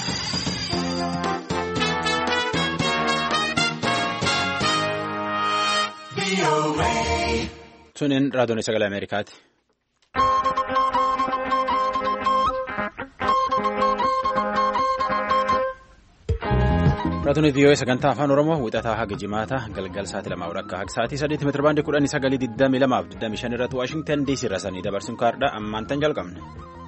Sunin raadiyoon sagalee Ameerikaati. Raadiyoon VOA sagantaa afaan Oromoo wixataa haga jimaata galgal sa'aatii 2:00 haga sa'aatii 3 meetira baandii 1922 irratti Waashingtan DC irraa sanii dabarsuun kaardha ammaan tan jalqabne.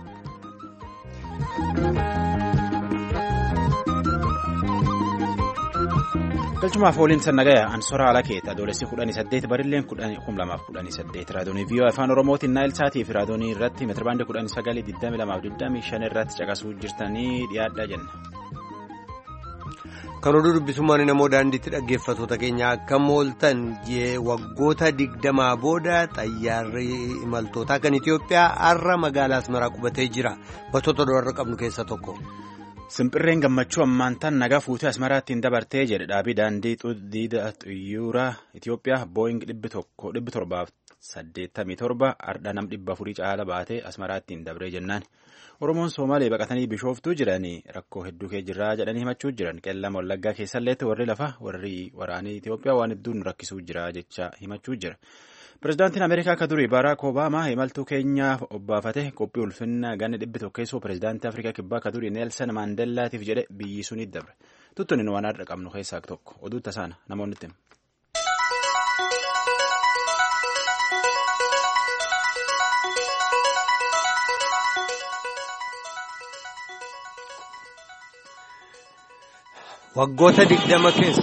Galchumaaf ooliin sannagaya Ansoora Alakeet adoolessi 18 barilleen 2018 raadiyoon VOA afaan Oromootiin Naayil Saatii fi raadiyoon irratti meetira baandii 1922 irratti caqasuu jirtanii dhiyaadhaa jenna. Kan oduu dubbisummaan namoo daandiitti dhaggeeffatoota keenya akka mooltan waggoota 20 booda xayyaarri imaltootaa kan Itoophiyaa har'a magaalaa Asmaraa qubatee jira. Battoota dolarra qabnu keessa tokko. Simpirreen gammachuu ammaantaan nagaa fuutee Asmaraattiin dabartee jedhe dhaabii daandii xiyyaara Itoophiyaa Booying 787 ardha nam 400 caala baatee Asmaraattiin dabree jennaan. Oromoon Somaalee baqatanii bishooftuu jiranii rakkoo hedduu kee jirraa jedhanii himachuu jiran qellama Wallaggaa keessalleetti warri lafa warri waraanii Itoophiyaa waan hedduun rakkisuu jira jecha himachuu jira. Pireezidaantiin Ameerikaa akka durii Baaraak Obaamaa imaltuu keenyaaf obbaafate qophii ulfinna ganna 100 keessoo pireezidaantii Afrikaa kibbaa akka durii Neelsan Maandellaatiif jedhe biyyi sunitti dabre. Tuttuun waan har'a qabnu keessaa tokko oduu tasaana namoonni itti. Waggoota 20 keessa.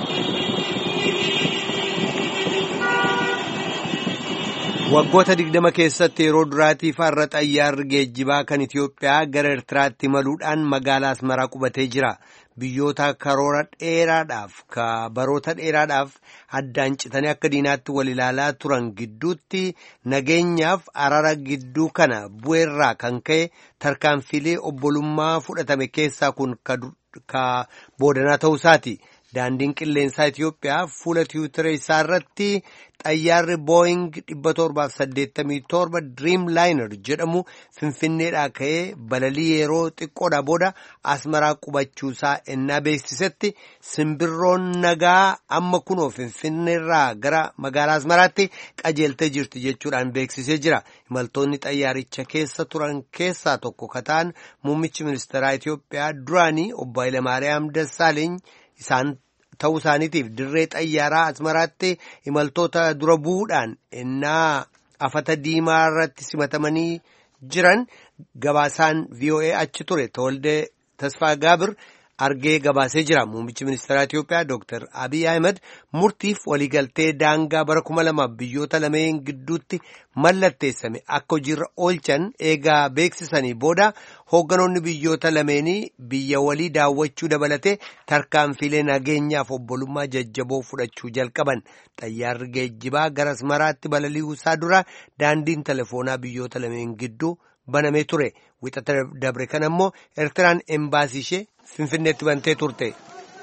Waggoota 20 keessatti yeroo duraatiif har'a xayyaarri geejjibaa kan Itoophiyaa gara Eertiraatti imaluudhaan magaalaa Asmaraa qubatee jira. Biyyoota karoora dheeraadhaaf baroota dheeraadhaaf addaan citanii akka diinaatti wal ilaalaa turan gidduutti nageenyaaf arara gidduu kana bu'eerraa kan ka'e tarkaanfilee obbolummaa fudhatame keessaa kun ka boodanaa ta'uu isaati. Daandiin qilleensaa Itoophiyaa fuula tiwuutira isaa irratti xayyaarri Booying 787 Dreamliner jedhamu Finfinneedhaa ka'ee balalii yeroo xiqqoodhaa booda Asmaraa qubachuusaa ennaa beeksisetti simbirroon nagaa amma kunoo Finfinneerraa gara magaalaa Asmaraatti qajeeltee jirti jechuudhaan beeksisee jira. Imaltoonni xayyaaricha keessa turan keessaa tokko kataan muummichi ministeeraa Itoophiyaa duraanii obbo Hayilamaariyaam Dassaaleeny isaan ta'uu isaaniitiif dirree xayyaaraa Asmaraatti imaltoota dura bu'uudhaan ennaa afata diimaa irratti simatamanii jiran gabaasaan VOA achi ture Tawaldee Tasfaa Gaabir argee gabaasee jira. Muummichi ministeeraa Itoophiyaa Dr. Abiy Ahmed murtiif waliigaltee daangaa bara 2000 biyyoota lameen gidduutti mallatteessame akka hojiirra oolchan eegaa beeksisanii booda hoogganoonni biyyoota lameenii biyya walii daawwachuu dabalatee tarkaanfilee nageenyaaf obbolummaa jajjaboo fudhachuu jalqaban. Xayyaarri geejjibaa gara Asmaraatti balali'uu isaa dura daandiin telefoonaa biyyoota lameen gidduu banamee ture. Wixata dabre kan ammoo Eertiraan embaasii ishee Finfinneetti bantee turte.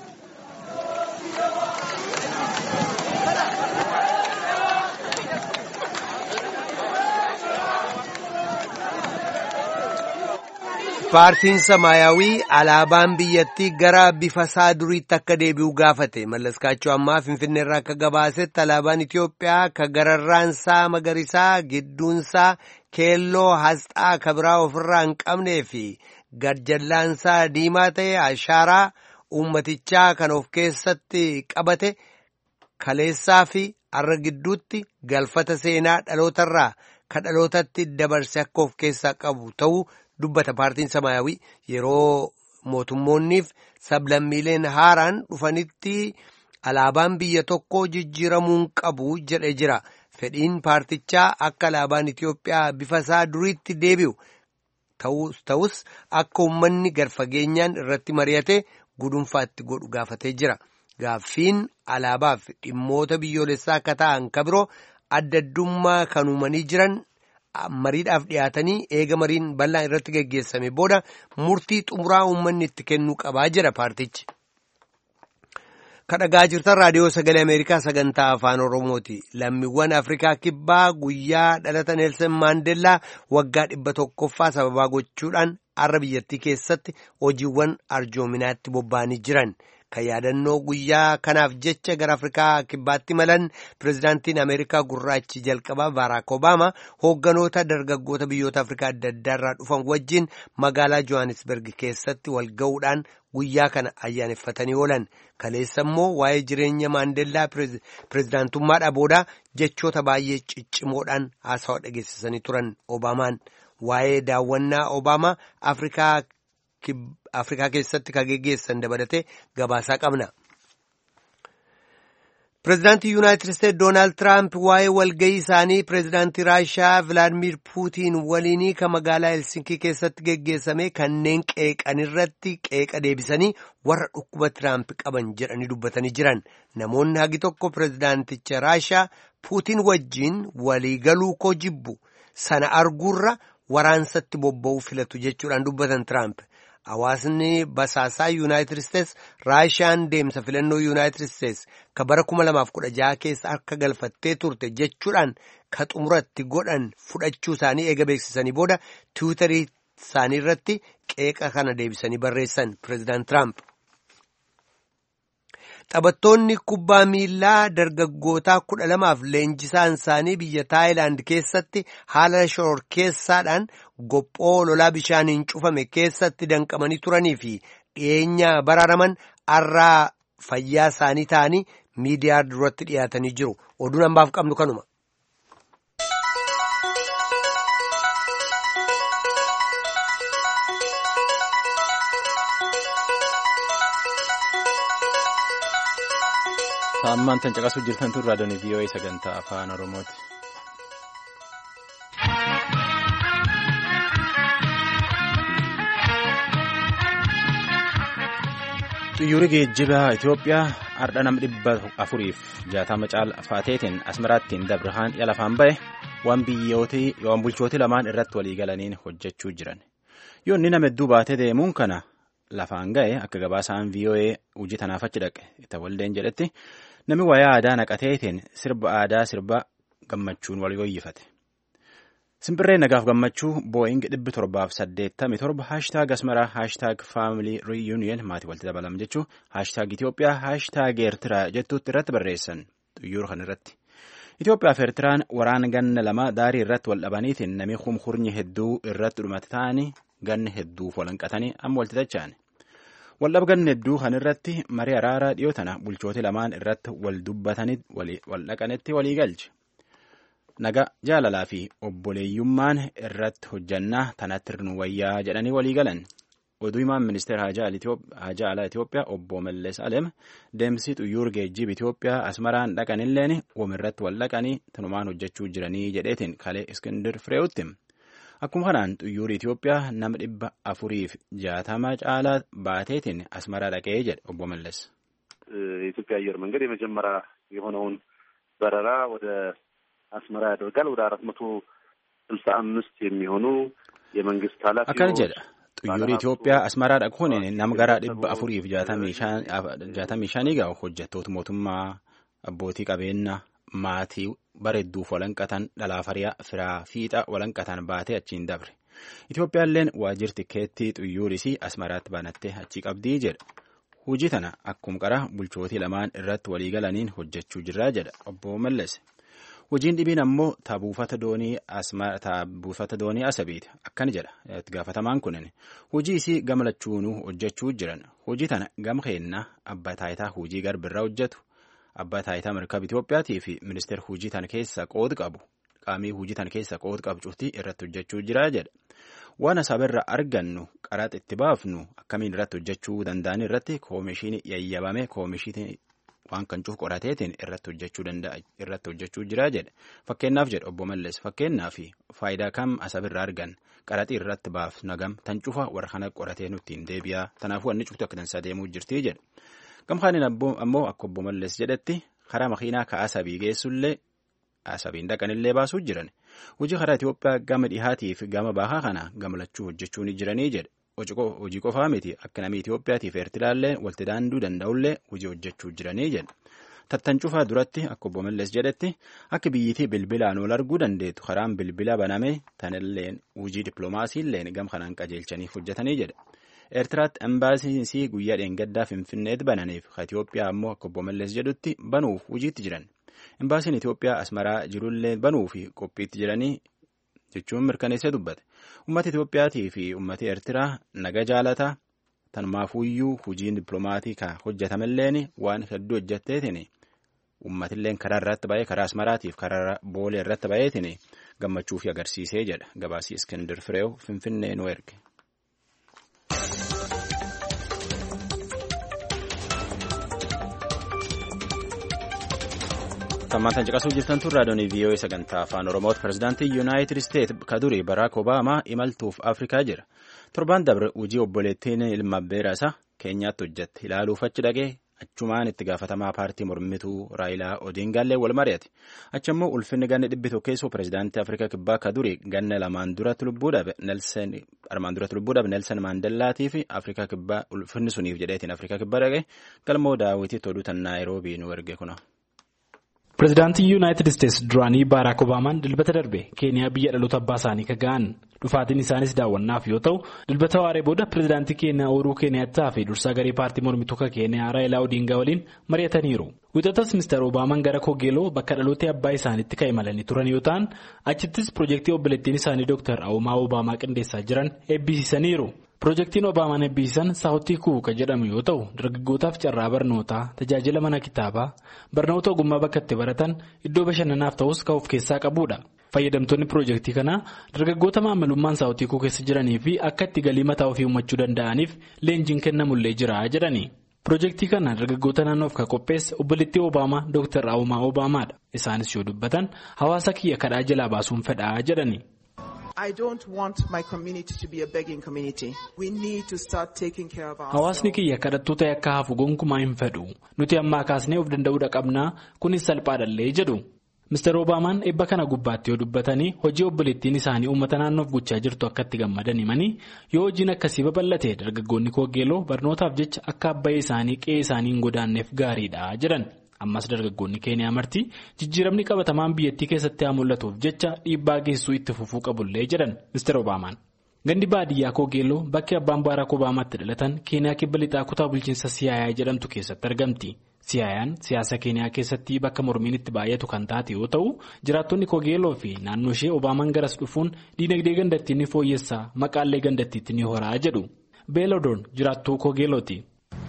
Paartiin Samaayawii alaabaan biyyattii gara bifa isaa duriitti akka deebi'u gaafate. Mallaskaachuu ammaa Finfinneerraa akka gabaasetti alaabaan Itoophiyaa ka gararraansaa magariisaa gidduunsaa keelloo asxaa kabiraa ofirraa hin qabnee fi garjallaansaa diimaa ta'e ashaaraa uummatichaa kan of keessatti qabate kaleessaa fi har'a gidduutti galfata seenaa dhalootarraa ka dhalootatti dabarse akka of keessaa qabu ta'uu dubbata. Paartiin Samaayawii yeroo mootummoonniif sablammiileen haaraan dhufanitti alaabaan biyya tokkoo jijjiiramuun qabu jedhee jira. Fedhiin paartichaa akka alaabaan Itoophiyaa bifa isaa duriitti deebi'u ta'us akka uummanni garfageenyaan irratti mari'ate gudunfaatti godhu gaafatee jira. Gaaffiin alaabaaf dhimmoota biyyoolessaa akka ta'an ka biroo adda addummaa kan uumanii jiran mariidhaaf dhiyaatanii eega mariin bal'aan irratti geggeessame booda murtii xumuraa uummanni itti kennuu qabaa jira paartichi. Kadhagaa jirtan raadiyoo sagalee Ameerikaa sagantaa afaan Oromooti. Lammiiwwan Afrikaa kibbaa guyyaa dhalata Neelsan Maandeellaa waggaa 100ffaa sababaa gochuudhaan har'a biyyattii keessatti hojiiwwan arjoominaatti bobba'anii jiran. Kan yaadannoo guyyaa kanaaf jecha gara Afrikaa kibbaatti malan pirezidaantiin Ameerikaa gurraachi jalqabaa Baaraak Obaamaa hoogganoota dargaggoota biyyoota Afrikaa adda addaa irraa dhufan wajjin magaalaa Johannesburg keessatti wal ga'uudhaan guyyaa kana ayyaaneffatanii oolan. Kaleessa immoo waa'ee jireenya Maandeellaa pirezidaantummaadhaa booda jechoota baay'ee ciccimoodhaan haasawaa dhageessisanii turan. Obaamaan waa'ee daawwannaa Obaamaa Afrikaa keessatti kan geggeessan dabalatee gabaasaa qabna. Pireezidaantii Yuunaayitid Isteetsi Doonaald Tiraamp waa'ee walga'ii isaanii pireezidaantii Raashiyaa Vilaadimiir Puutiin waliinii kan magaalaa Helsinkii keessatti geggeessame kanneen qeeqanirratti qeeqa deebisanii warra dhukkuba Tiraamp qaban jedhanii dubbatanii jiran. Namoonni hagi tokko pireezidaanticha Raashiyaa Puutiin wajjin waliigaluu koo jibbu sana arguurra waraansatti bobba'uu filatu jechuudhaan dubbatan Tiraamp. Hawaasni basaasaa Yuunaayitid Isteetsi Raashiyaan deemsa filannoo Yuunaayitid Isteetsi kan bara 2016 keessa harka galfattee turte jechuudhaan ka xumuratti godhan fudhachuu isaanii eega beeksisanii booda tiwiitarii isaanii irratti qeeqa kana deebisanii barreessan Pireezidaant Tiraamp. Taphattoonni kubbaa miilaa dargaggootaa 12f leenjisaan isaanii biyya Taayilaand keessatti haala shororkeessaadhaan gophoo lolaa bishaaniin cufame keessatti danqamanii turanii fi dhiyeenya baraaraman har'aa fayyaa isaanii ta'anii miidiyaa duratti dhiyaatanii jiru. Oduun hambaaf qabnu kanuma. Ammaan tan caqasuu jirtan tun raadiyoon VOA sagantaa afaan Oromooti. Xiyyaarri geejjibaa Itoophiyaa har'a nama 460 caalfaateetiin Asmaraattiin Dabrahaan lafaan ba'e waan bulchooti lamaan irratti walii galaniin hojjechuu jiran. Yoo inni nama hedduu baatee deemuun kana lafaan ga'e akka gabaasaan VOA hojii tanaaf achi dhaqe itti waldeen jedhetti. Namni wayaa aadaa naqateetiin sirba aadaa sirba gammachuun wal yooyyifate. Simbirree nagaaf gammachuu Boeing 787 haashtaag Asmaraa haashtaag Family Reunion maatii walitti dabalam jechuun haashtaag Itoophiyaa haashtaag Eertiraa jettuutti irratti barreessan xiyyaara kan irratti. Itoophiyaa fi Eertiraan waraana ganna lama daarii irratti wal dhabaniitiin namni humhurnyi hedduu irratti dhumate ta'anii ganna hedduuf walanqatanii amma walitti dacha'an. Waldhabganni hedduu kan irratti marii araaraa dhiyoo tana bulchooti lamaan irratti wal dubbatanii wal dhaqanitti walii galche. Naga jaalalaa fi obboleeyyummaan irratti hojjannaa tanatti nu wayyaa jedhanii walii galan. Oduu himaan ministeera Haajaa Alaa Itoophiyaa obbo Mallees Alem deemsi xiyyaara geejjiba Itoophiyaa Asmaraan dhaqanilleen irratti wal dhaqanii tanumaan hojjechuu jiranii jedheetiin kalee Iskindir Fireewutti. Akkuma kanaan xiyyaarri Itoophiyaa nama 460 caalaa baateetiin Asmaraa dhaqee jedhe obbo Mallees. የኢትዮጵያ አየር መንገድ የመጀመሪያ የሆነውን በረራ ወደ አስመራ ያደርጋል። ወደ 465 የሚሆኑ የመንግስት ኃላፊዎች አካል ጀዳ xiyyaarri Itoophiyaa Asmaraa dhaquun nama gara 465 gahu hojjettoota mootummaa abbootii qabeenyaa maatii bareedduuf walanqatan dhalaaf firaa fiixa walanqatan baatee achiin dabre. Itoophiyaalleen waajjirri tikeettii xiyyaarrisii Asmaraatti banattee achi qabdii jedha. Hojii tana akkuma qara bulchootii lamaan irratti walii galaniin hojjechuu jirraa jedha obbo Mallees. Hojiin dhibiin ammoo taabuufata doonii Asabiiti. Akkana jedha itti gaafatamaan kunin. Hojii isii gama lachuunuu hojjechuu jiran. Hojii tana gama keennaa abbaa taayitaa hojii garbirraa hojjetu. Abbaa taayitaa mirkaba Itoophiyaatii fi ministeera hojii tana keessa qooda qabu. Qaamii hojii tana keessa qooda qabu cuftii irratti hojjechuu jira jedha. Waan asaabirraa argannu qaraxa itti baafnu akkamiin irratti hojjechuu danda'an irratti koomishinii yayyabame koomishinii waan kan cuuf qorateetiin irratti hojjechuu jira jedha. Fakkeenyaaf jedha obbo Mallees fakkeenyaaf faayidaa kam asaabirraa argan qaraxii irratti baaf nagam tan cufa warra kana qoratee nutti hin deebi'a. Kanaafuu wanni cuftu akka tansaa deemuu jirti jedha. Gamkaaniin ammoo akka obbo Mallees jedhetti karaa makiinaa ka Asabii geessullee Asabiin dhaqanillee baasuu jiran. Hojii karaa Itoophiyaa gama dhihaatii fi gama bahaa kana gamalachuu hojjechuu ni jiranii jedha. Hojii qofaa miti akka namni Itoophiyaatiif Eertiraallee walitti daanduu danda'ullee hojii hojjechuu jiranii jedha. Tattancufaa duratti akka obbo Mallas jedhetti akka biyyittii bilbilaan ol arguu dandeettu karaan bilbila baname tanilleen hojii dippiloomaasiilleen gam kanaan qajeelchaniif hojjetanii jedha. Eertiraatti embaasiinsii guyyaa dheengaddaa Finfinneetti bananiif Itoophiyaa ammoo akka obbo Mallas jedhutti banuuf hojiitti jiran. Embaasiin Itoophiyaa Asmaraa jirullee banuuf qophiitti jiranii jechuun mirkaneessee dubbate. Uummata Itoophiyaatii fi uummata Eertiraa naga jaalataa tanumaafuyyuu hojiin dippiloomaatii kan hojjetamelleen waan hedduu hojjetteetiin uummatilleen karaa irratti ba'ee karaa Asmaraatiif karaa Boolee irratti ba'eetiin gammachuu fi agarsiisee jedha. Gabaasii Iskindir Fireew Finfinnee nu erge. Tammaantan caqasuu jirtan tun raadiyoon VOA sagantaa afaan Oromooti. Pireezidaantii Yuunaayitid Isteet kaduri Baraak Obaamaa imaltuuf Afrikaa jira. Torbaan dabre hojii obboleettiin ilma abbeera isaa Keenyaatti hojjette ilaaluuf achi dhaqee achumaan itti gaafatamaa paartii mormituu Raayilaa Odiingaallee wal mari'ate. Achi immoo ulfinni ganna 100 keessoo pireezidaantii Afrikaa kibbaa kaduri ganna armaan duratti lubbuu dhabe Nelson Maandellaatii fi Afrikaa kibbaa ulfinni suniif jedheetiin Afrikaa kibbaa dhaqee galmoo daawwitiitti oduu tan Naayiroobii nu erge kuna. Pireezidaantii Yuunaayitid Isteets duraanii Baaraak Obaamaan dilbata darbe Keeniyaa biyya dhaloota abbaa isaanii kaga'an. Dhufaatiin isaanis daawwannaaf yoo ta'u, dilbata waaree booda pireezidaantii Keeniyaa Uhuruu Keeniyaattaa fi dursaa garee paartii mormituu Keeniyaa Raayilaa Odiingaa waliin mari'ataniiru. Wixatas Mr. Obaamaan gara Kogeeloo bakka dhaloota abbaa isaaniitti kan imalanii turan yoo ta'an, achittis piroojeektii obboleettiin isaanii Dr. Awumaa Obaamaa qindeessaa jiran eebbisiisaniiru. Piroojeektiin Obaamaan eebbisan Saawutii Kuuka jedhamu yoo ta'u, dargaggootaaf carraa barnootaa, tajaajila mana kitaabaa, barnoota ogummaa bakka itti baratan, iddoo bashannanaaf ta'us kan of keessaa qabudha. Fayyadamtoonni piroojeektii kanaa dargaggoota maamilummaan Saawutii Kuuka keessa jiranii fi akka itti galii mataa ofii uumachuu danda'aniif leenjiin kennamullee jira jedhani. Piroojeektii kana dargaggoota naannoof kan qopheesse obboleettii Obaamaa Dr. Awumaa Obaamaadha. Isaanis yoo dubbatan hawaasa kiyya kadhaa jalaa baasuun fedhaa jedhani. I don't want my community to be a begging community. We need to start taking care of ourselves. Hawaasni kiyya kadhattuu ta'e akka hafu gonkumaa hin fedhu. Nuti ammaa kaasnee of danda'uudha qabnaa kunis salphaadhallee jedhu. Mr. Obaamaan eebba kana gubbaatti yoo dubbatanii hojii obboleettiin isaanii uummata naannoof gochaa jirtu akka itti gammadan himanii yoo hojiin akkasii babal'ate dargaggoonni Kogeeloo barnootaaf jecha akka abbayee isaanii qe'ee isaanii hin godaanneef gaariidha jedhan. Ammas dargaggoonni Keeniyaa marti jijjiiramni qabatamaan biyyattii keessatti haa mul'atuuf jecha dhiibbaa geessuu itti fufuu qabullee jedhan Mr. Obaamaan. Gandi baadiyyaa Kogeeloo bakki abbaan Baaraak Obaamaatti dhalatan Keeniyaa kibba lixaa kutaa bulchiinsa Siyaayaa jedhamtu keessatti argamti. Siyaayaan siyaasa Keeniyaa keessatti bakka mormiin itti baay'atu kan taate yoo ta'u, jiraattonni Kogeeloo fi naannoo ishee Obaamaan garas dhufuun diinagdee gandattii ni fooyyessaa maqaallee gandattiitti ni horaa jedhu. Beelodoon jiraattuu Kogeelooti.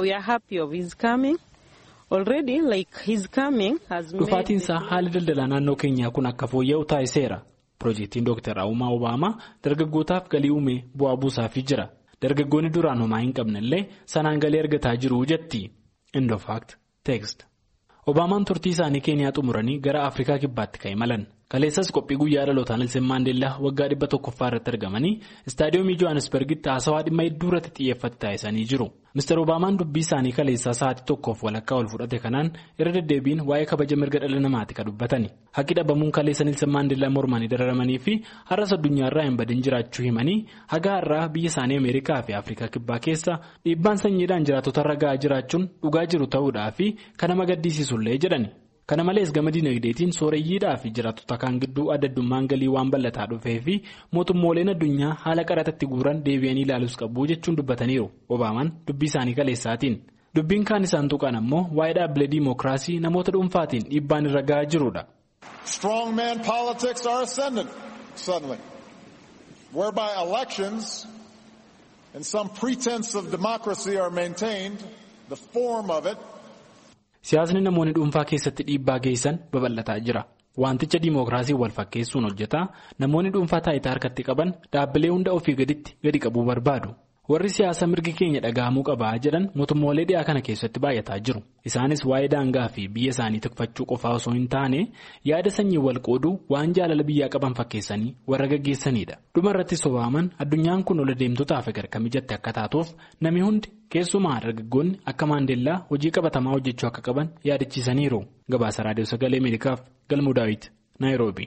Dhufaatiinsaa haalli daldalaa naannoo keenyaa kun akka fooyya'u taasiseera. Piroojeektiin Dr. Awumaa Obaamaa dargaggootaaf galii uumee bu'aa buusaafii jira. Dargaggoonni duraan homaa hin qabnellee sanaan galii argataa jiru jetti. End of fact text. Obaamaan turtii isaanii Keeniyaa xumuranii gara Afrikaa kibbaatti kan imalan. Kaleessas qophii guyyaa dhalootaa Nelson Maandeellaa waggaa 100ffaa irratti argamanii istaadiyoomii Johannesburgitti haasawaa dhimma hedduu irratti xiyyeeffate taasisanii jiru. Mr. Obaamaan dubbii isaanii kaleessaa sa'aatii 1f walakkaa ol fudhate kanaan irra deddeebiin waa'ee kabaja mirga dhala namaati kan dubbatani. Haqqi dhabamuun kaleessa Nelson Maandeellaa mormanii dararamanii fi har'as addunyaarraa hin badin jiraachuu himanii haga har'aa biyya isaanii Ameerikaa fi Afrikaa kibbaa keessa dhiibbaan sanyiidhaan jiraattotarra ga'aa jiraachuun dhugaa jiru ta'uudhaa fi kan nama gaddisiisullee jedhani. Kana malees gama diinagdeetiin sooreyyiidhaa fi jiraattota kaan gidduu adda addummaan galii waan bal'ataa dhufee fi mootummooleen addunyaa haala qaraxatti guuran deebi'anii ilaaluus qabu jechuun dubbataniiru. Obaamaan dubbii isaanii kaleessaatiin. Dubbiin kaan isaan tuqan ammoo waa'ee dhaabbilee diimokiraasii namoota dhuunfaatiin dhiibbaan irra ga'aa jirudha. Strong man politics are ascendant suddenly, whereby elections and some pretense of democracy are maintained, the form of it. Siyaasni namoonni dhuunfaa keessatti dhiibbaa geessan babal'ataa jira. Wanticha diimokiraasii wal fakkeessuun hojjetaa namoonni dhuunfaa taayitaa harkatti qaban dhaabbilee hunda ofii gadi qabuu barbaadu. Warri siyaasa mirgi keenya dhaga'amuu qabaa jedhan mootummoolee dhiyaa kana keessatti baay'ataa jiru. Isaanis waa'ee daangaa fi biyya isaanii tikfachuu qofaa osoo hin taane yaada sanyii wal qooduu waan jaalala biyyaa qaban fakkeessanii warra gaggeessanidha. Dhuma irrattis Obaamaan addunyaan kun ol deemtotaaf gargar mijatte akka taatuuf namni hundi keessumaa dargaggoonni akka Maandeellaa hojii qabatamaa hojjechuu akka qaban yaadachiisaniiru. Gabaasa Raadiyoo Sagalee Ameerikaaf Galmuu Daawit, Naayiroobii.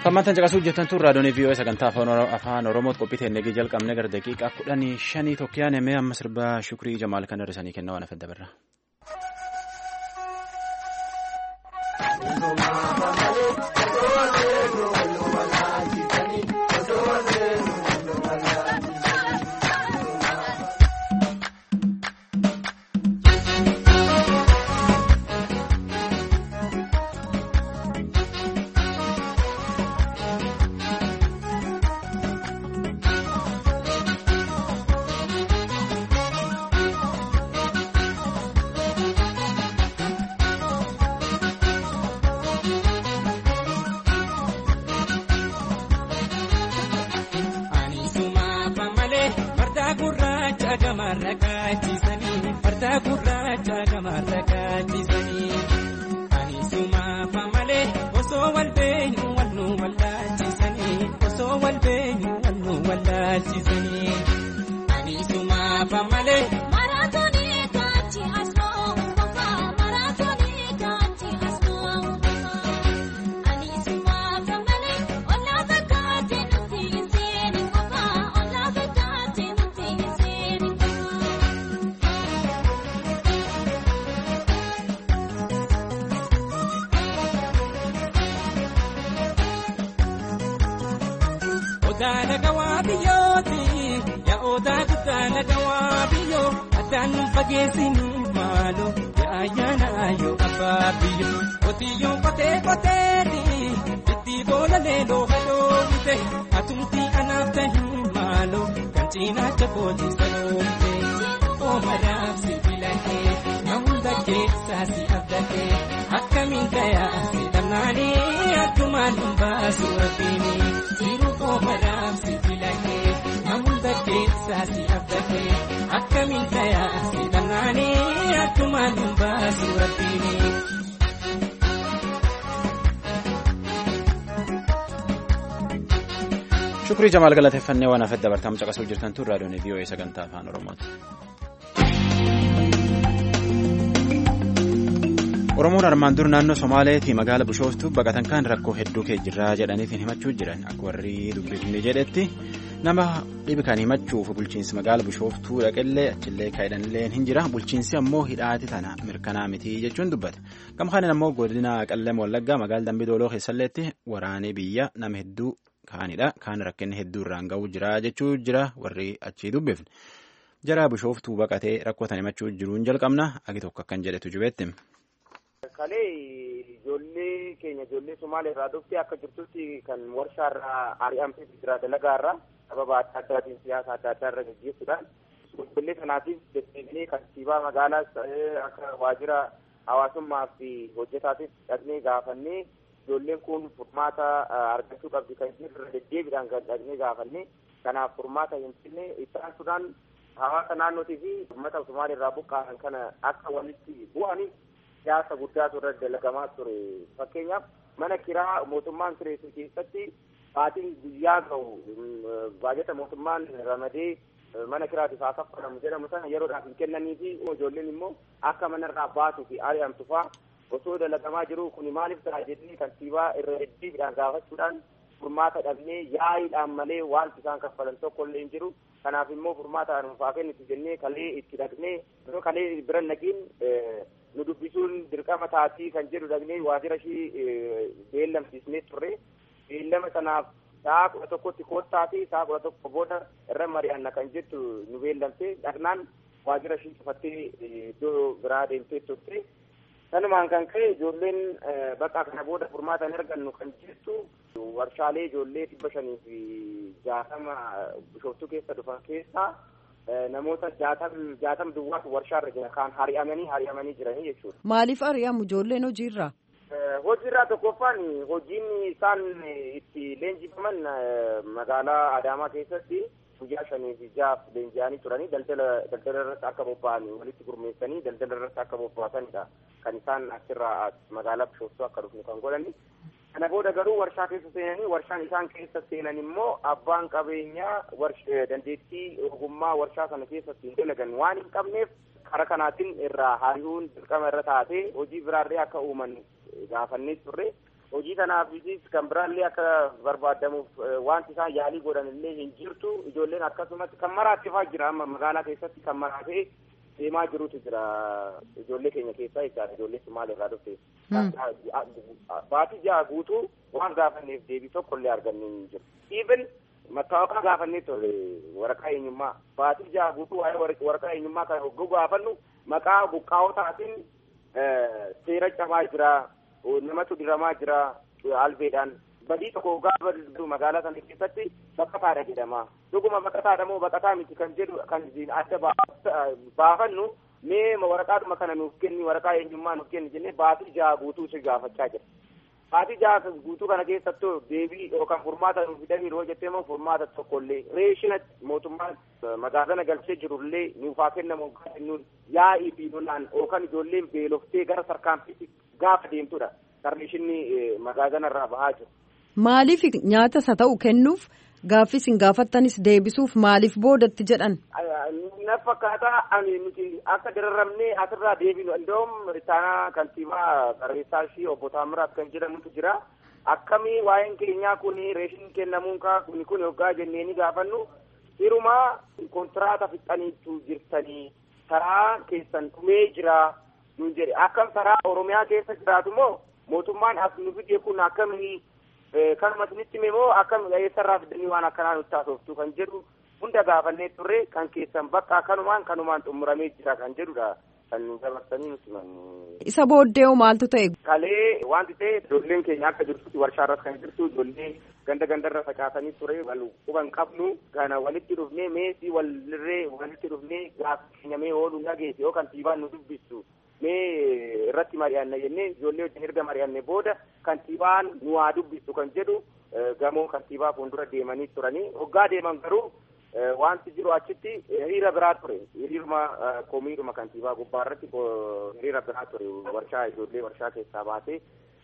Hammantan caqasuu hojjetan tun raadiyoon VOA sagantaa afaan Oromootti qophii eegee jalqabne gara daqiiqaa 15 tokkiyaan emee amma sirbaa Shukrii Jamaal kan hir'isanii kennaa waan afadda birra. Shukrii Jamaal galateeffannee waan afedda bartaam caqasuu jirtan tun raadiyoon VOA sagantaa afaan Oromooti. Oromoon armaan dur naannoo Somaaleetii magaala Bishooftuu baqatan kan rakkoo hedduu keejjirraa jedhaniitiin himachuu jiran akka warri dubbifne jedhetti nama dhibi kan himachuuf bulchiinsi magaala Bishooftuu dhaqellee achillee kaa'edhanillee hin jira bulchiinsi ammoo hidhaati tana mirkanaa miti jechuun dubbata. Gama kanaan ammoo godina Qalleem Wallaggaa magaala Dambidooloo keessalleetti waraanee biyya nama hedduu kaanidha kaan rakkinni hedduu irraan ga'uu jira jechuu jira warri achii dubbifne jara Bishooftuu baqatee rakkootan himachuu jiruun jalqabna agi tokko akkan jedhetu jubeetti. Kalee ijoollee keenya ijoollee Somaalee irraa dhuftee akka jirtutti kan warshaa irraa ari'amtee jira dalagaa irraa sababa adda addaatiin siyaasa adda addaa irra gaggeessuudhaan ijoollee kanaatiif deddeebinee kantiibaa magaalaas akka waajjira hawaasummaa fi hojjetaatiif dhaqnee gaafannee ijoolleen kun furmaata argachuu qabdi kan jirre deddeebiidhaan kan dhaqnee gaafannee kanaaf furmaata hin finne ittaansuudhaan hawaasa naannootii fi uummata Somaalee irraa buqqa'an kana akka walitti bu'anii siyaasa guddaatu irra dalagamaa ture. Fakkeenyaaf mana kiraa mootummaan kireessu keessatti baatiin guyyaa ga'u baajata mootummaan ramadee mana kiraatiif haa kaffalamu jedhamu sana yeroodhaaf hin kennanii fi ijoolleen immoo akka manarraa baatuu fi ari'amtu fa'aa osoo dalagamaa jiru kun maaliif ta'a jedhanii kantiibaa irra deddeebiidhaan gaafachuudhaan furmaata dhabnee yaa'iidhaan malee wanti isaan kaffalan tokko illee hin jiru. Kanaaf immoo furmaata nuufaa kennitu jennee kalee itti dhaqnee kalee bira naqiin nu dubbisuun dirqama taatii kan jedhu dhaqnee waajjira ishii beellamsiisnee turre. Beellama sanaaf sa'a 11tti koottaa fi sa'a 11 booda irra mari'anna kan jettu nu beellamte dhaqnaan waajjira ishii cufattee iddoo biraa deemtee turte. Sanumaan kan ka'e ijoolleen bakka kana booda furmaata hin argannu kan jettu warshaalee ijoollee 560 Bishooftuu keessa dhufan keessaa namoota 60 duwwaatu warshaarra jira kan hari'amanii jiranii jechuudha. Maaliif ari'amu ijoolleen hojiirraa? Hojiirraa tokkoffaan hojiin isaan itti leenjifaman magaalaa Adaamaa keessatti guyyaa 5-6 leenji'anii turanii daldala irratti akka bobba'anii walitti gurmeessanii daldala irratti akka bobba'atanidha kan isaan achirraa magaalaa Bishooftuu akka dhufnu kan godhani. Kana booda garuu warshaa keessa seenanii warshaan isaan keessa seenan immoo abbaan qabeenyaa dandeettii ogummaa warshaa sana keessatti hin dalagan waan hin qabneef karaa kanaatiin irraa hari'uun dirqama irra taatee hojii biraarree akka uuman gaafannee turre hojii kanaafis kan biraallee akka barbaadamuuf wanti isaan yaalii godhanillee hin jirtu. Ijoolleen akkasumatti kan maraattifaa jira amma magaalaa keessatti kan maraatee deemaa jirutu jira ijoollee keenya keessaa jechaadha. Ijoollee Somaaliirraa dhufte baatii 6 guutuu waan gaafanneef deebii tokkollee argannee hin jiru. Even mattaawaqaa gaafannee ture waraqaa eenyummaa baatii 6 guutuu waa'ee waraqaa eenyummaa kan hogguu gaafannu maqaa buqqaa'otaatiin seera cabaa jira, namatu diramaa jira albeedhaan. Badii tokko gaafa magaalaa sana keessatti baqataadha jedhama. Dhuguma baqataadha moo baqataa miti kan jedhu kan adda baafannu mee waraqaadhuma kana nuuf kenni waraqaa eenyummaa nuuf kenni jennee baatii 6 guutuu si gaafachaa jira. Baatii 6 guutuu kana keessattuu deebii yookaan furmaata nuuf fidanii yoo jettee moo furmaata tokkollee reeshina mootummaan magaazana galchee jirullee nuuf haa kennamu kennuun yaa'ii fi lolaan yookaan ijoolleen beeloftee gara sarkaanfiitti gaafa deemtudha. Reeshinni magaazana irraa bahaa jiru. Maaliif nyaata isa ta'u kennuuf gaaffis hin gaafattanis deebisuuf maaliif boodatti jedhan? Na fakkaataa ani nuti akka dararramnee asirraa deebinu iddoo ritaanaa kantiibaa barreessaa ishii obbo Taamiraat kan jedhamutu jira. Akkamii waa'een keenyaa kun reeshin kennamuun kun hoggaa jennee ni gaafannu hirumaa kontiraata fixaniitu jirtanii karaa keessan dhumee jira nuun jedhe akkam karaa Oromiyaa keessa jiraatu moo mootummaan as nu fidee kun akkamii kanuma isinitti meemoo akkam eessarraa fidanii waan akkanaa nutti taasoftu kan jedhu hunda gaafannee turre kan keessan bakka kanumaan xumuramee jira kan jedhudha kan nu dabarsanii nuti isa booddee maaltu ta'e? Kalee wanti ta'e ijoolleen keenya akka jirtutti warshaarras kan jirtu ijoollee gandarra facaasanii ture wal quban qabnu kana walitti dhufnee meesii walitti dhufnee gaafa keenya mee ooluu dhageesse yoo kantiibaan nu dubbistu mee irratti mari'anna jennee ijoollee wajjin erga mari'anne booda kantiibaan nu haa dubbistu kan jedhu gamoo kantiibaa fuuldura deemanii turanii hoggaa deeman garuu wanti jiru achitti hiriira biraa ture hiriiruma komiidhuma kantiibaa gubbaa irratti hiriira biraa ture ijoollee warshaa keessaa baatee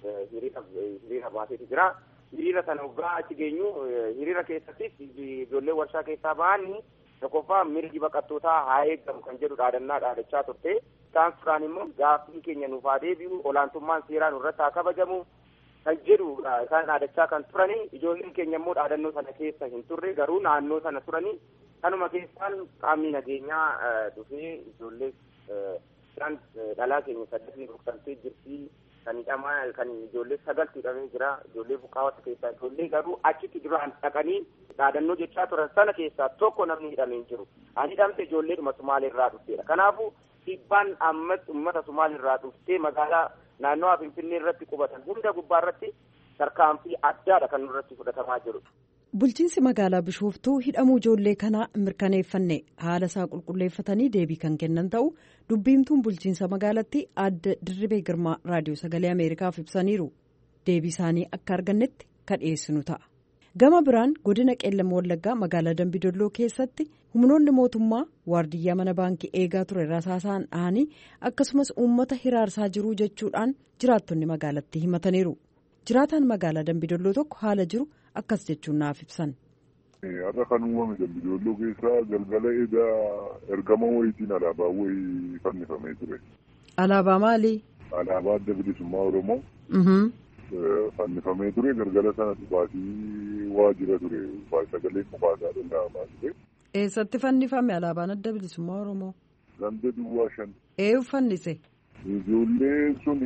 hiriira baateetu jira. Hiriira sana hoggaa achi geenyu hiriira keessattis ijoollee warshaa keessaa ba'anii tokkoffaa mirgi baqattootaa haa eegamu kan jedhu dhaadachaa turte. Isaan turaan immoo gaaffii keenya nuuf haa deebi'u olaantummaan seeraa nurratti haa kabajamu kan jedhudha isaan dhaadachaa kan turanii ijoolleen keenya immoo dhaadannoo sana keessa hin turre garuu naannoo sana turanii kanuma keessaan qaamni nageenyaa dhufee ijoollee isaan dhalaa keenya 8 rukutamtee jirti kan ijoollee 9 hidhamee jira ijoollee buqqaawota keessaa ijoollee garuu achitti duraan dhaqanii dhaadannoo jechaa turan sana keessaa tokko namni hidhamee hin jiru. Ani hidhamte ijoolleedhuma Somaaliirraa dhufteedha. Kanaafuu dhiibbaan ammas uummata Somaaliirraa dhuftee magaalaa naannoo Finfinnee irratti qubatan hunda gubbaa irratti tarkaanfii addaadha kan nurratti fudhatamaa jiru. Bulchiinsi magaalaa Bishooftuu hidhamuu ijoollee kanaa mirkaneeffanne haala isaa qulqulleeffatanii deebii kan kennan ta'u dubbiimtuun bulchiinsa magaalattii Aadde Dirribee Girmaa raadiyoo sagalee Ameerikaaf ibsaniiru. Deebii isaanii akka argannetti kan dhiyeessinu ta'a. Gama biraan godina Qeellam Wallaggaa magaalaa Dambidolloo keessatti humnoonni mootummaa waardiyyaa mana baankii eegaa ture rasaasaan dhahanii akkasumas uummata hiraarsaa jiruu jechuudhaan jiraattonni magaalattii himataniiru. Jiraataan magaalaa Dambidolloo tokko haala jiru akkas jechuun naaf ibsan. Har'a kan uumame Dambidolloo keessaa galgala ergama wayiitiin alaabaa wayii fannifamee ture. Alaabaa maalii? Alaabaa Adda Bilisummaa Oromoo. Fannifamee ture galgala sana dhufaatii waajjira ture sagalee qophaa'aa danda'amaa ture. Eessatti fannifame alaabaan Adda Bilisummaa Oromoo? Ganda Duwwaa 5. Eenyu fannise? Ijoollee sun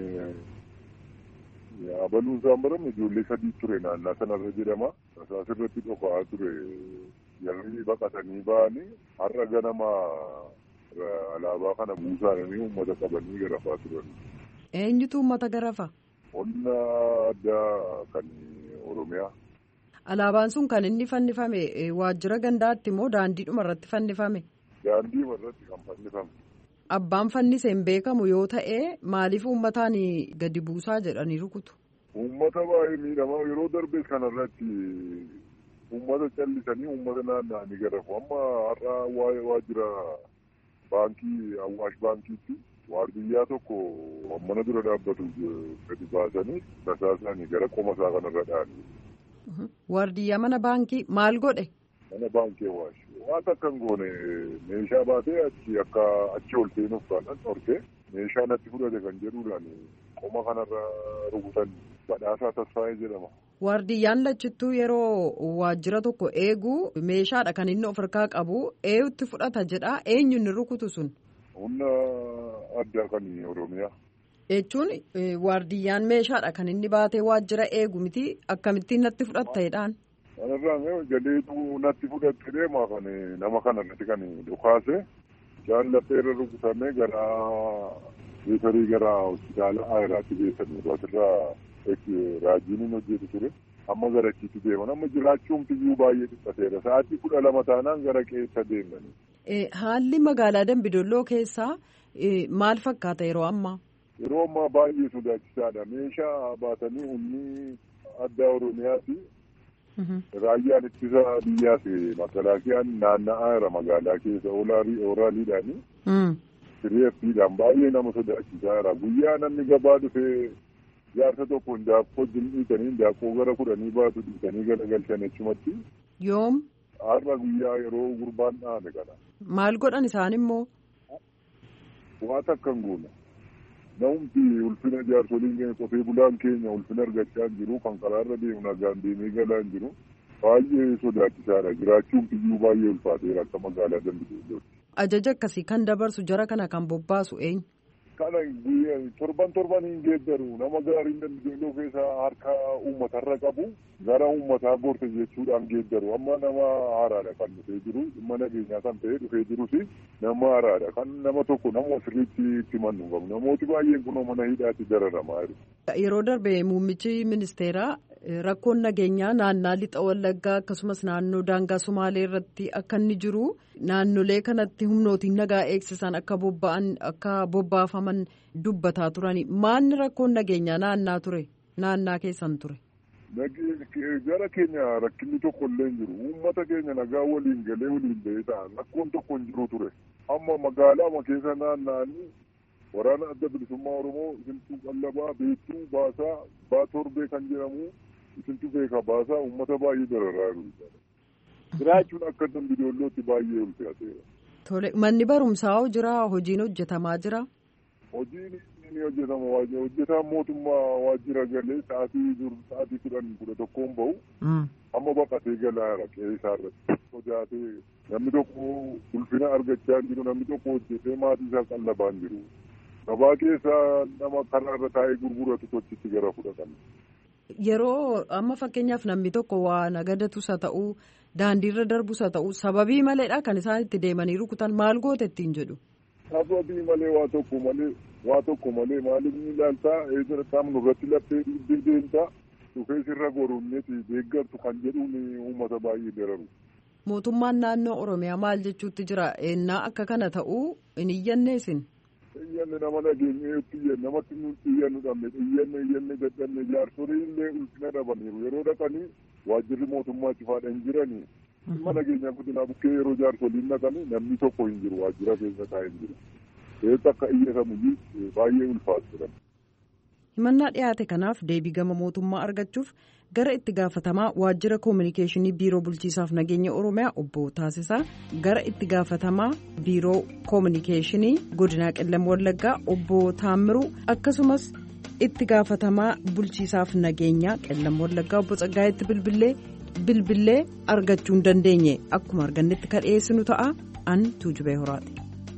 abaluun isaan barame ijoollee 3 ture naannaa sanarra jedhama. Rasaasirratti qophaa'aa ture yarri baqatanii ba'anii har'a ganama alaabaa kana buusaanii uummata qabanii garafaa turan. Eenyutu uummata garafa? Humna addaa kan Oromiyaa. Alaabaan sun kan inni fannifame waajjira gandaatti moo daandiidhuma irratti fannifame? Daandiidhuma irratti kan fannifame. Abbaan fannise hin beekamu yoo ta'e maaliif uummataan gadi buusaa jedhanii rukutu? Uummata baay'ee miidhamaa yeroo darbe kanarratti uummata callisanii uummata naanna'anii garafu amma har'a waajjira baankii Awwaash baankiitti. Waardiyyaa tokko mana dura dhaabbatu gadi baasanii rasaasanii gara qoma isaa kanarra dhahanii. Waardiyyaa mana baankii maal godhe? Mana baankii Awwaash waan akka hin goone meeshaa baatee achi ol seenuuf kan dhorkee meeshaa natti fudhate kan jedhuudhaan qoma kanarra rukutan badhaasaa Tasfaayee jedhama. Waardiyyaan lachittuu yeroo waajjira tokko eegu meeshaadha kan inni of harkaa qabu eeyutti fudhata jedha eenyu inni rukutu sun. Humna addaa kan Oromiyaa. Jechuun waardiyyaan meeshaadha kan inni baatee waajjira eegu miti akkamittiin natti fudhatta'edhaan. Kanarraan galeetu natti fudhatte deemaa kan nama kanarratti kan dhukaase jaallattee irra rukutamee gara riifarii gara hospitaala Ayiraatti geessanii asirraa raajiin hojjetu ture. Amma gara achiitti deeman amma jiraachuun biyyuu baay'ee dhiphateera. Sa'aatii 12 taanaan gara qeessa deemani. Haalli magaalaa Dambidolloo keessaa maal fakkaata yeroo ammaa? Yeroo ammaa baay'ee sodaachisaadha. Meeshaa baatanii humni addaa Oromiyaati. Raayyaan ittisa biyyaas makalaakiyaan naanna'aa jira magaalaa keessa ooraaliidhaani. Siriyeeffiidhaan baay'ee nama sodaachisaa jira. Guyyaa namni gabaa dhufee jaarsa tokko daakkoo dhiitanii daakkoo gara 10 baatu dhiitanii galagalchan jechumatti. Yoom? Har'a guyyaa yeroo gurbaan dhaame kana. Maal godhan isaan immoo? Waa takka hin goone. Namumti ulfina jaarsoliin keenya qotee bulaan keenya ulfina argachaa jiru kan karaarra deemu nagaan deemee galaa hin jiru baay'ee sodaachisaadha. Jiraachuun biyyuu baay'ee ulfaateera akka magaalaa Dambidollootti. Ajaja akkasii kan dabarsu jara kana kan bobbaasu eenyu? Kana torban hin geeddaru nama gaariin Dambidolloo keessa harka uummatarra qabu gara uummataa gorte jechuudhaan geeddaru amma nama haaraadha kan dhufee jiru dhimma nageenyaa kan ta'e dhufee jirus nama haaraadha kan nama tokko nama sirriitti itti mannu qabu namooti baay'een kunoo mana hidhaatti dararamaa jiru. Yeroo darbe muummichi ministeeraa rakkoon nageenyaa naannaa lixa Wallaggaa akkasumas naannoo daangaa Sumaalee irratti akka inni jiru naannolee kanatti humnootiin nagaa eegsisan akka bobbaafaman dubbataa turani. Maalni rakkoon nageenyaa naannaa keessan ture? Gara keenya rakkinni tokko illee hin jiru. Uummata keenya nagaa waliin galee waliin ba'ee ta'a. Rakkoon tokko hin jiru ture. Amma magaalaa keessa naanna'anii waraana adda bilisummaa Oromoo isintuu qallabaa beektuu baasaa baatorbee kan jedhamu isintu beeka baasaa uummata baay'ee dararaa jiru. Jiraachuun akka Dambidoollootti baay'ee ulfaateera. Tole manni barumsaa jira hojiin hojjetamaa jira. Hojiin ni hojjetama hojjetaan mootummaa waajjira galee sa'aatii 11 bahu. Amma baqatee galaa jira qe'ee isaarratti sodaatee namni tokko ulfina argachaa jiru namni tokko hojjetee maatii isaa qallabaa jiru. Gabaa keessa nama karaarra taa'ee gurguratu tochitti gara fudhatan. Yeroo amma fakkeenyaaf namni tokko waa nagadatus haa ta'uu daandiirra darbus haa ta'uu sababii maleedha kan isaan itti deemanii rukutan maal goote ittiin jedhu. Sababii malee waa tokko malee maaliif ni ilaaltaa eessa qaamnu irratti laphee dhiibbee deemtaa dhufee sirra goruunneeti deeggartu kan jedhuun uummata baay'ee dararu. Mootummaan naannoo Oromiyaa maal jechuutti jira ennaa akka kana ta'uu hin iyyanneesin. Iyyanne nama nageenyeetti namatti nuti iyyannu dhabne iyyanne dadhabne jaarsolii illee ulfina dhabaniiru yeroo dhaqanii waajjirri mootummaa cifaadha hin jiranii mana nageenyaa guddinaa bukkee yeroo jaarsoliin dhaqanii namni tokko hin jiru waajjira keessa taa'ee hin jiru. Eessa akka iyyatamu baay'ee ulfaatu. Himannaa dhiyaate kanaaf deebii gama mootummaa argachuuf gara itti gaafatamaa waajjira koominikeeshinii biiroo bulchiisaaf nageenya Oromiyaa obbo Taasisaa gara itti gaafatamaa biiroo koominikeeshinii godinaa Qellem Wallaggaa obbo Taammiruu akkasumas itti gaafatamaa bulchiisaaf nageenyaa Qellem Wallaggaa obbo Tsaggaayetti bilbillee argachuu hin dandeenye akkuma argannetti kan dhiyeessinu ta'a an Tuujubee Horaati.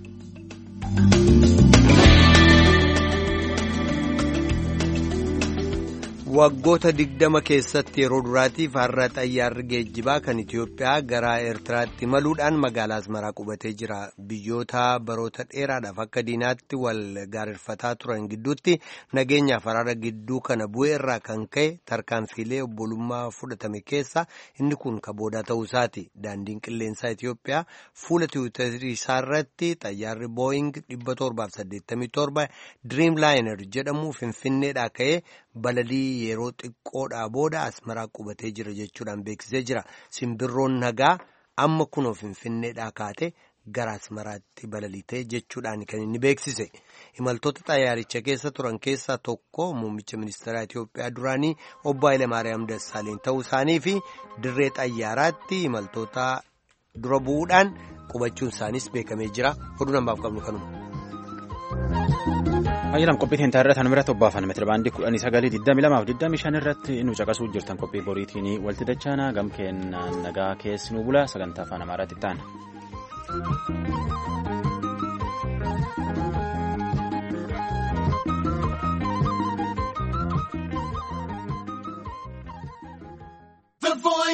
Waggoota 20 keessatti yeroo duraatiif har'a xayyaarri geejjibaa kan Itoophiyaa gara Eertiraatti imaluudhaan magaalaa Asmaraa qubatee jira. Biyyoota baroota dheeraadhaaf akka diinaatti wal gaarreeffataa turan gidduutti nageenyaaf araara gidduu kana bu'ee irraa kan ka'e tarkaanfiilee obbolummaa fudhatame keessa inni kun ka boodaa ta'uu isaati. Daandiin qilleensaa Itoophiyaa fuula tiwiitarii isaarratti xayyaarri Booying 787 Dreamliner jedhamu Finfinneedhaa ka'ee balalii yeroo xiqqoodhaa booda Asmaraa qubatee jira jechuudhaan beeksisee jira. Simbirroon nagaa amma kunoo Finfinneedhaa kaate gara Asmaraatti balaliitee jechuudhaan kan inni beeksise. Imaltoota xayyaaricha keessa turan keessaa tokko muummicha ministeeraa Itoophiyaa duraanii obbo Hayilemaariyaam Dassaaleny ta'uu isaanii fi dirree xayyaaraatti imaltoota dura bu'uudhaan qubachuun isaaniis beekamee jira. Oduu namaaf qabnu kanuma. Ayyaanam qophii teenya irratti hanumira tobbaafan meetira baandii 1922 irratti nu caqasuu jirtan qophii boriitiin walti dachaana gam kennaan nagaa keessi nu bula sagantaa afaan Amaaraatti ta'an.